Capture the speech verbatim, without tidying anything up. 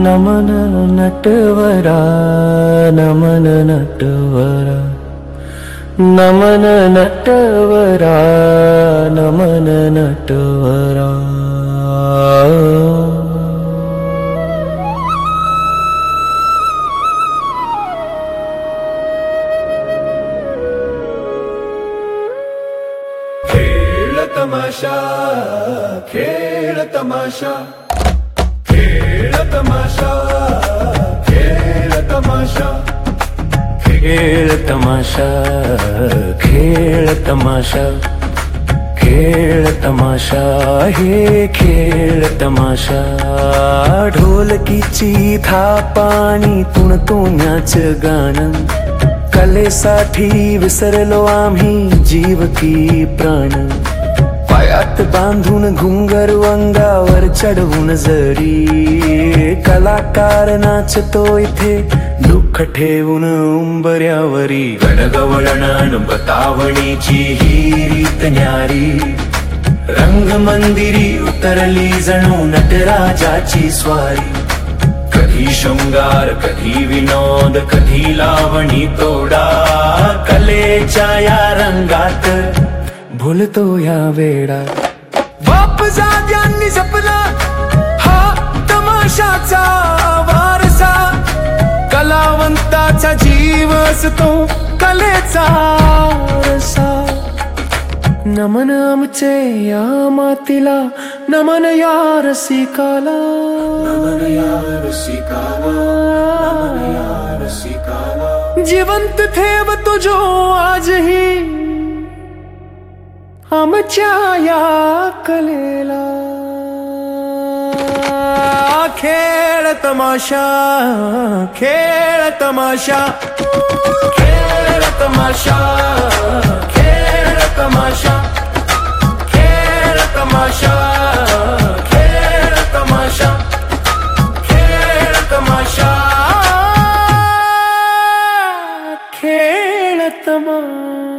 नमन नटवरा नमन नटवरा नमन नटवरा नमन नटवरा। खेळ तमाशा खेळ तमाशा खेळ तमाशा खेळ तमाशा खेळ तमाशा खेळ तमाशा खेळ तमाशा हे खेळ तमाशा। ढोलकीची थाप आणि तुणतुण्याच गाणं, कलेसाठी विसरलो आम्ही जीव की प्राण। पायात बांधून घुंगरू अंगावर चढवून जरी, कलाकार नाचतो इथे दुःख ठेवून उंबऱ्यावरी। गणगवळण बतावणीची ही रीत न्यारी, रंगमंदिरी उतरली जणू नटराजाची स्वारी। कधी शृंगार कधी विनोद कधी लावणी तोडा, कलेच्या या रंगात भुलतो या वेडा। बाप जाग्यांनी जपला हा तमाशाचा वारसा, कलावंताचा जीव असतो कलेचा रसा। नमन आमचे या मातीला, नमन या रसिकाला, नमन या रसिकाला, नमन या रसिकाला। जिवंत ठेव तुझो आजही आमच्या या कलेला। खेळ तमाशा खेळ तमाशा खेळ तमाशा खेळ तमाशा खेळ तमाशा खेळ तमाशा खेळ तमाशा खेळ तमाशा।